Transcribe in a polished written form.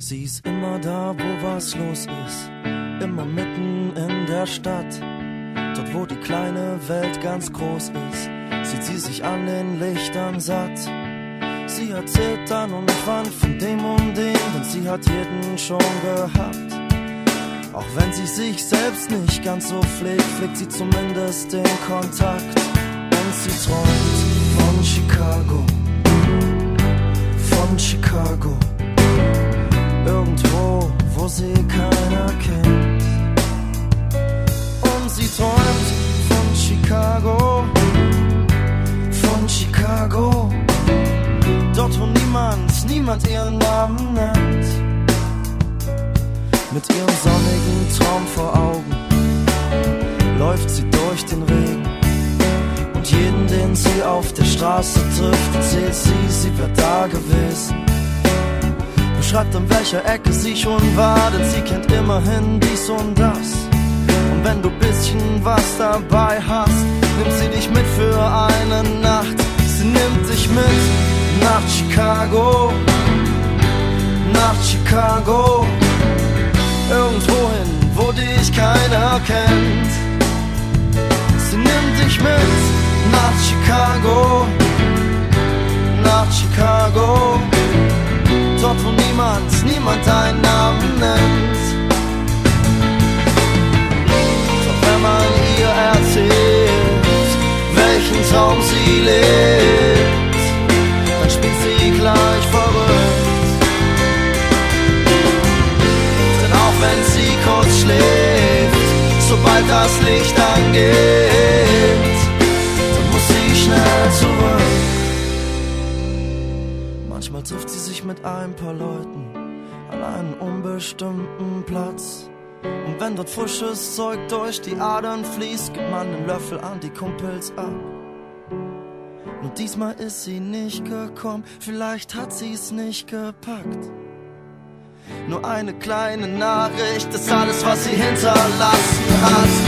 Sie ist immer da, wo was los ist, immer mitten in der Stadt. Dort, wo die kleine Welt ganz groß ist, sieht sie sich an den Lichtern satt. Sie erzählt dann und wann von dem und dem, denn sie hat jeden schon gehabt. Auch wenn sie sich selbst nicht ganz so pflegt, pflegt sie zumindest den Kontakt. Und sie träumt von Chicago, von Chicago. Irgendwo, wo sie keiner kennt. Und sie träumt von Chicago, von Chicago. Dort, wo niemand ihren Namen nennt. Mit ihrem sonnigen Traum vor Augen läuft sie durch den Regen. Und jeden, den sie auf der Straße trifft, erzählt sie wäre da gewesen. Beschreibt, an welcher Ecke sie schon war, denn sie kennt immerhin dies und das. Und wenn du bisschen was dabei hast, nimmt sie dich mit für eine Nacht. Sie nimmt dich mit nach Chicago, nach Chicago. Irgendwohin, wo dich keiner kennt. Sie nimmt dich mit nach Chicago, nach Chicago. Dort, wo niemand deinen Namen nennt. Doch wenn man ihr erzählt, welchen Traum sie lebt, dann spielt sie gleich verrückt. Denn auch wenn sie kurz schläft, sobald das Licht angeht, dann muss sie schnell zurück. Manchmal trifft sie sich mit ein paar Leuten an einem unbestimmten Platz. Und wenn dort frisches Zeug durch die Adern fließt, gibt man den Löffel an die Kumpels ab. Nur diesmal ist sie nicht gekommen, vielleicht hat sie's nicht gepackt. Nur eine kleine Nachricht ist alles, was sie hinterlassen hat.